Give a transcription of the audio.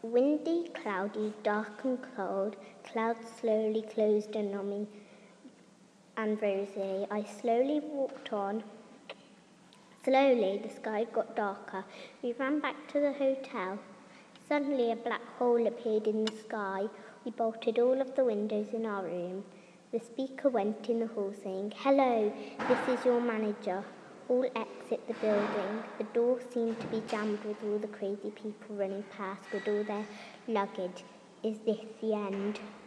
Windy, cloudy, dark and cold, clouds slowly closed in on me and Rosie. I slowly walked on. Slowly, the sky got darker. We ran back to the hotel. Suddenly, a black hole appeared in the sky. We bolted all of the windows in our room. The speaker went in the hall saying, "Hello, this is your manager. All exit the building." The door seemed to be jammed with all the crazy people running past with all their luggage. Is this the end?